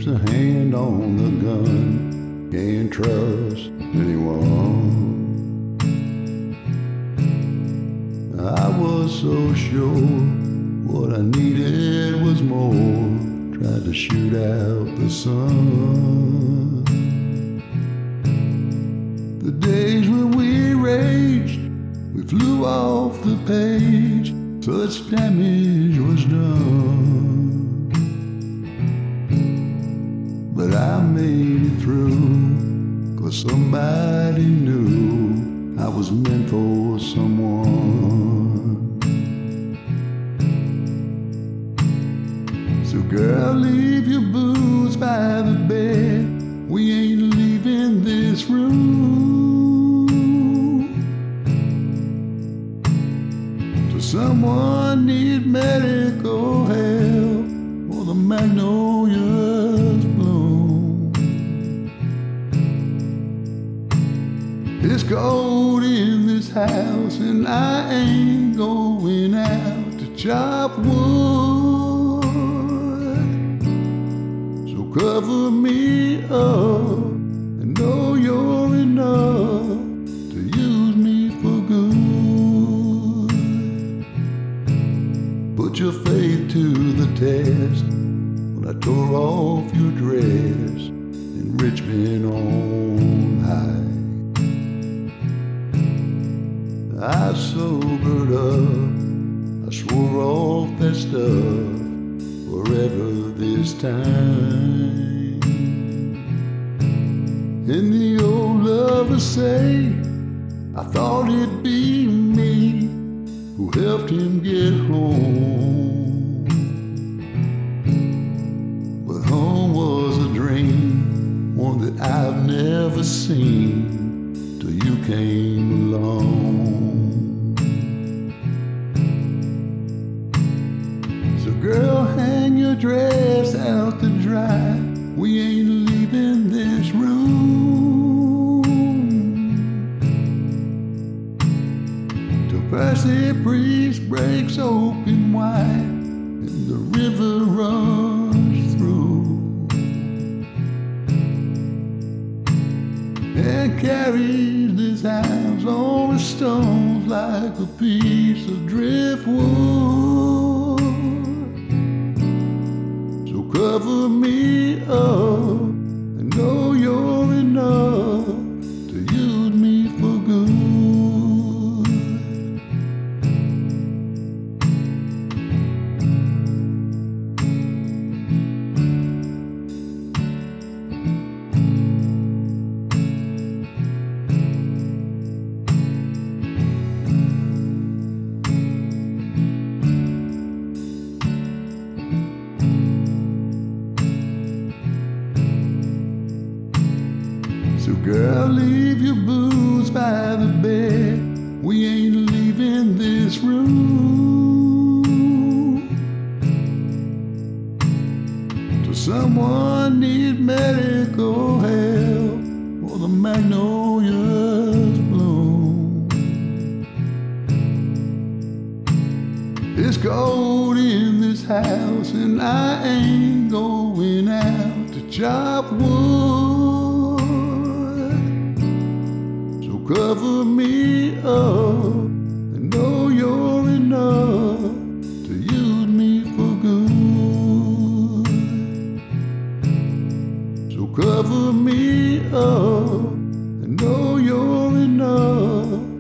keeps a hand on the gun, can't trust anyone. I was so sure what I needed was more, tried to shoot out the sun. The days when we raged, we flew off the page, such damage was done. But I made it through, 'cause somebody knew I was meant for someone. So girl, leave your boots by the bed, we ain't leaving this room. Does someone need medical help, or the magnolias bloom? It's cold in this house and I ain't going out to chop wood. So cover me up and know you're enough to use me for good. Put your faith to the test when I tore off your dress in Richmond on high. I sobered up, I swore off that stuff forever this time. And the old lovers say, I thought it'd be me who helped him get home. But home was a dream, one that I've never seen till you came along. So girl, hang your dress out to dry, we ain't leaving this room till Percy Priest breaks open wide and the river runs through and carries this house on the stones like a piece of driftwood. So cover me up and know you're enough to use me for good. So girl, leave your boots by the bed, we ain't leaving this room till someone need medical help or the magnolias bloom. It's cold in this house and I ain't going out to chop wood. Cover me up and know you're enough to use me for good. So cover me up and know you're enough